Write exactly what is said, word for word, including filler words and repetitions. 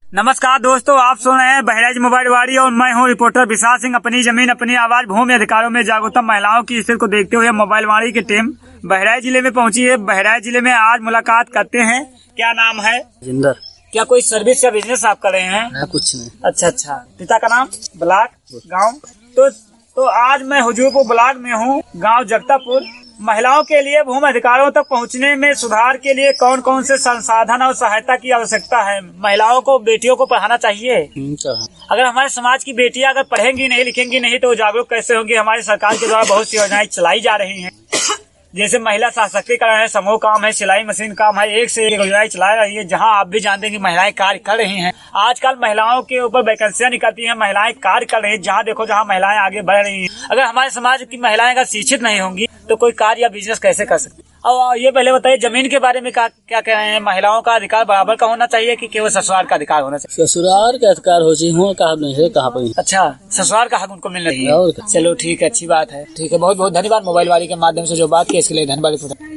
नमस्कार दोस्तों, आप सुन रहे हैं बहराइच मोबाइल वाड़ी और मैं हूं रिपोर्टर विशाल सिंह। अपनी जमीन अपनी आवाज, भूमि अधिकारों में जागरूकता, महिलाओं की स्थिति को देखते हुए मोबाइल वाड़ी की टीम बहराइच जिले में पहुंची है। बहराइच जिले में आज मुलाकात करते हैं। क्या नाम है? जिंदर। क्या कोई सर्विस या बिजनेस आप कर रहे हैं? है कुछ नहीं। अच्छा अच्छा। पिता का नाम? ब्लॉक गाँव। तो तो आज मैं हुजूरपुर ब्लॉक में हूँ, गाँव जगतापुर। महिलाओं के लिए भूमि अधिकारों तक पहुंचने में सुधार के लिए कौन कौन से संसाधन और सहायता की आवश्यकता है? महिलाओं को, बेटियों को पढ़ाना चाहिए। अगर हमारे समाज की बेटियां अगर पढ़ेंगी नहीं, लिखेंगी नहीं तो जागरूक कैसे होंगी? हमारी सरकार के द्वारा बहुत सी योजनाएं चलाई जा रही हैं, जैसे महिला सशक्तिकरण है, समूह काम है, सिलाई मशीन काम है, एक से एक योजनाएं चला रही है, जहां आप भी जानते हैं कि महिलाएं कार्य कर रही हैं। आजकल महिलाओं के ऊपर वैकेंसियां निकलती हैं, महिलाएं कार्य कर रही हैं। जहां देखो जहां महिलाएं आगे बढ़ रही हैं। अगर हमारे समाज की महिलाएं अगर शिक्षित नहीं होंगी तो कोई कार्य या बिजनेस कैसे कर सकती? और ये पहले बताइए, जमीन के बारे में क्या क्या कह रहे हैं? महिलाओं का अधिकार बराबर का होना चाहिए कि केवल ससुराल का अधिकार होना चाहिए? ससुराल का अधिकार हो चाहिए, कहा नहीं है, कहाँ पर? अच्छा, ससुराल का हक उनको मिलना चाहिए। चलो ठीक है, अच्छी बात है। ठीक है, बहुत बहुत धन्यवाद मोबाइल वाली के माध्यम से जो बात की इसके लिए धन्यवाद।